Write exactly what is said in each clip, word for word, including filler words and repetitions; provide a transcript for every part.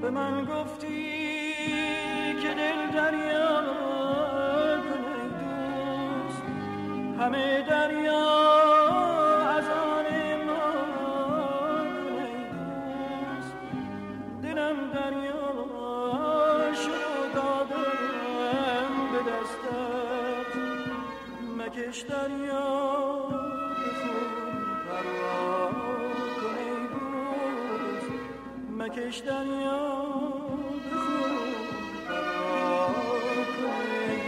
به من گفتی که دل دریا کن ای دوست، همه دریا از آن ما کن ای دوست. دلم دریا شد دادم به دستت، مکش دریا به خون پروا کن ای دوست، مکش دریا به خون پروا کن ای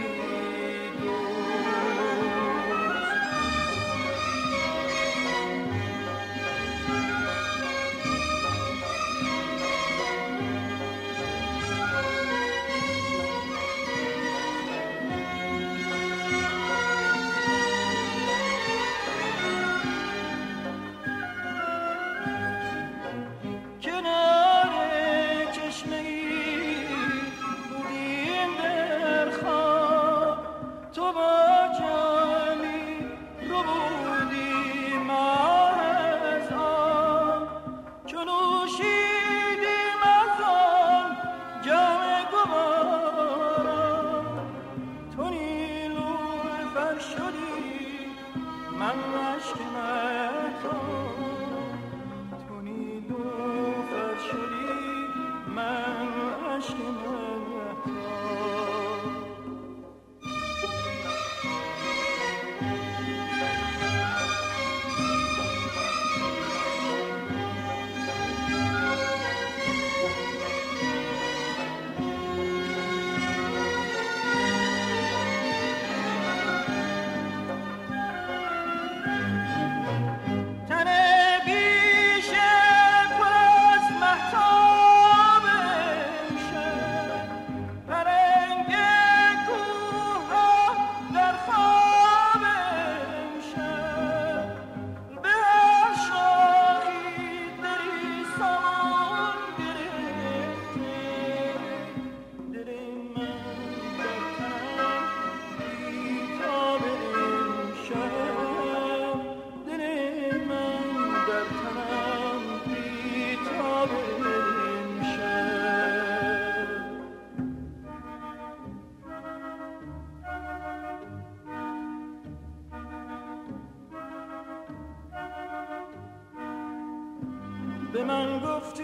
به من گفتی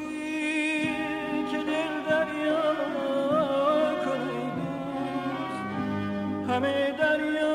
که دل دریا کن ای دوست، همه دریا